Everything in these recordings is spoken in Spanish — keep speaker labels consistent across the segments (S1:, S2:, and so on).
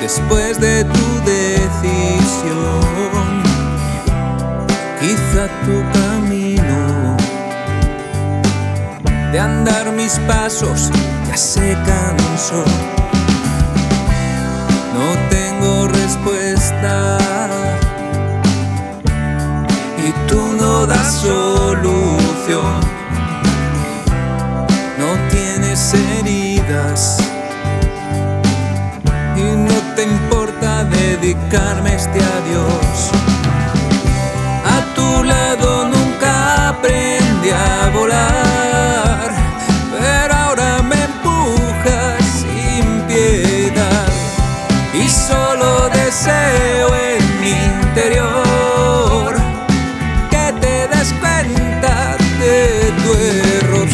S1: después de tu decisión. Quizá tu camino de andar mis pasos ya se cansó. No tengo respuesta y tú no das solución. No tienes heridas y no te importa dedicarme este adiós. A tu lado nunca aprendí a volar, pero ahora me empujas sin piedad y solo deseo en mi interior que te des cuenta de tu error.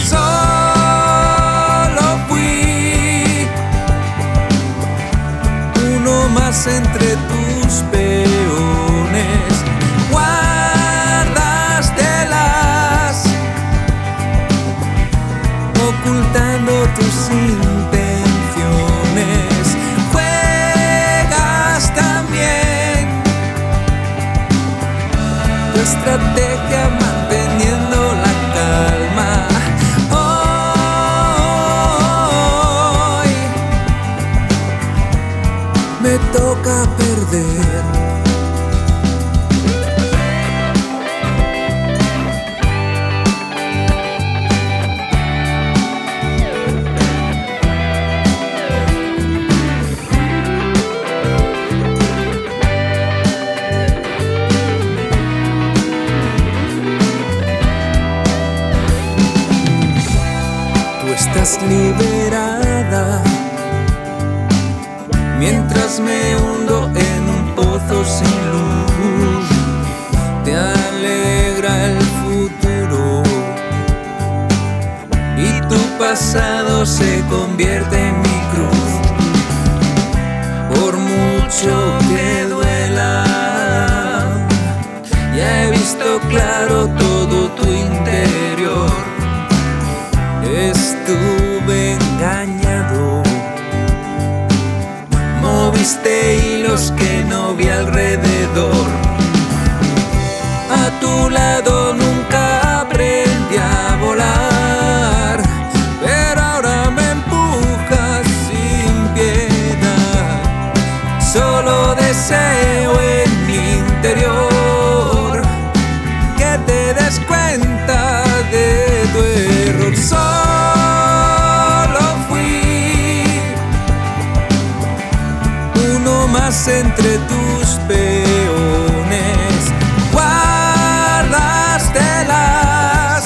S1: Solo fui uno más entre tus peones. Guárdastelas ocultando tus intenciones. Juegas también tu estrategia manteniendo la calma. Hoy me toca perder. Estás liberada mientras me hundo en un pozo sin luz. Te alegra el futuro y tu pasado se convierte en mi cruz. Por mucho que duela, ya he visto claro todo tu interior. Estuve engañado, moviste hilos que no vi alrededor. A tu lado nunca aprendí a volar, pero ahora me empujas sin piedad. Solo deseo en mi interior que te des cuenta de tu error. Solo fui uno más entre tus peones. Guárdastelas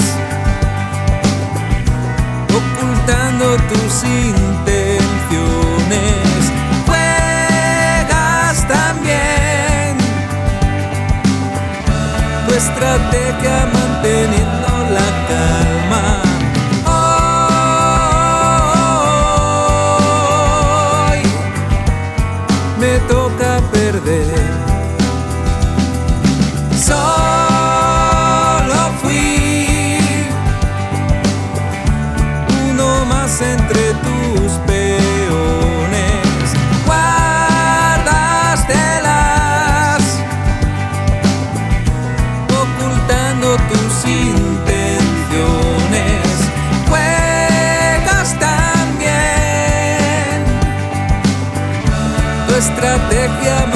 S1: ocultando tus intenciones. Juegas también tu estrategia manteniendo la calma. Hoy me toca perder. Solo fui uno más entre tus peones. Guárdastelas ocultando tus intenciones. Juegas también tu estrategia